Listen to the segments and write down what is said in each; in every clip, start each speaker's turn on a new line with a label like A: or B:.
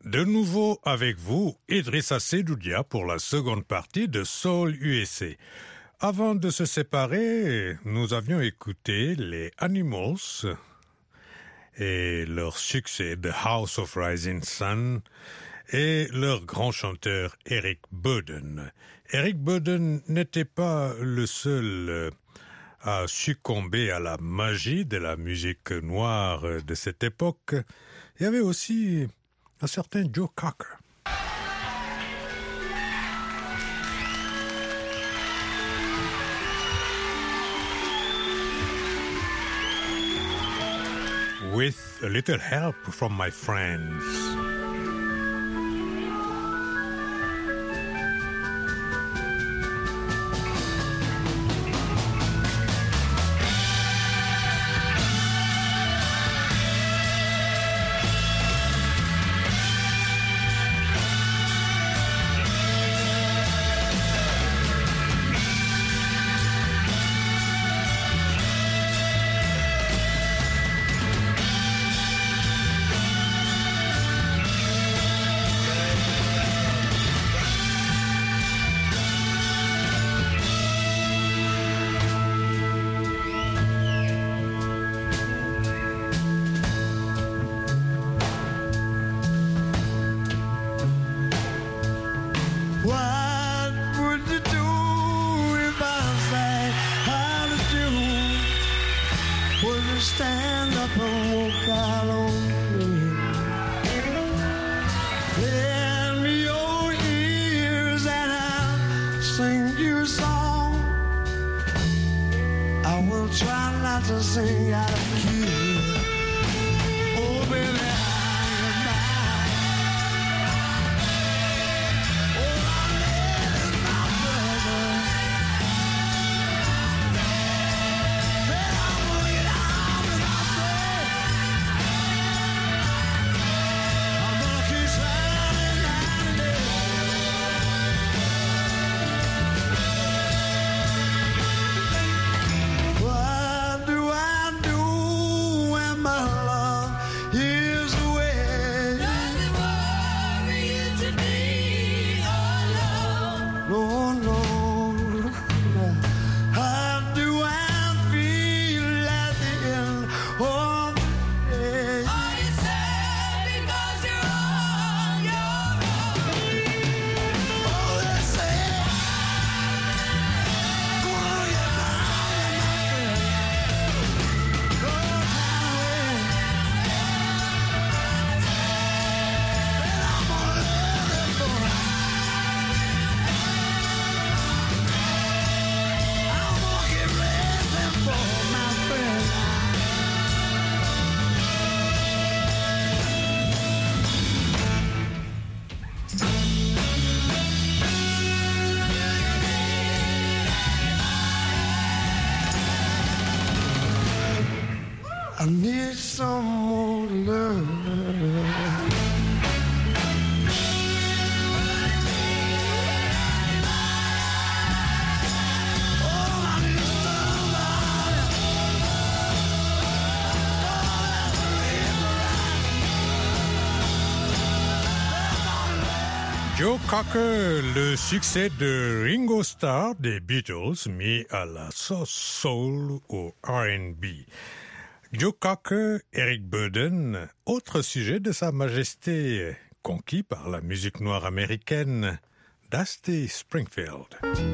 A: De nouveau avec vous, Idrissa Seydoudia pour la seconde partie de Soul USA. Avant de se séparer, nous avions écouté les Animals et leur succès The House of Rising Sun et leur grand chanteur Eric Burdon. Eric Burdon n'était pas le seul à succomber à la magie de la musique noire de cette époque. Il y avait aussi un certain Joe Cocker. With a little help from my friends.
B: Stand up and walk out on me. Lend me your ears and I'll sing you a song. I will try not to sing out of key. Oh, baby. I need some more love.
A: Joe Cocker, le succès de Ringo Starr des Beatles mis à la sauce soul au R&B. Joe Cocker, Eric Burdon, autre sujet de Sa Majesté, conquis par la musique noire américaine, Dusty Springfield.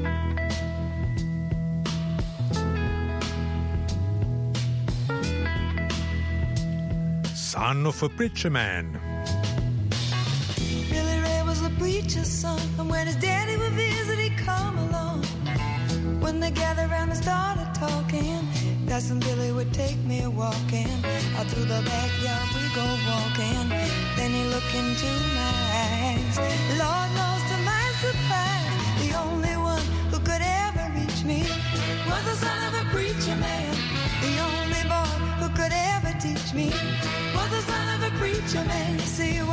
A: Son of a Preacher Man.
C: Billy Ray was a preacher's son, and when his daddy would visit, he'd come along. When they gathered around and started talking, Cousin Billy would take me walking. Out through the backyard we go walking. Then he looked into my eyes. Lord knows to my surprise, the only one who could ever reach me was the son of a preacher man. The only boy who could ever teach me was the son of a preacher man. You see,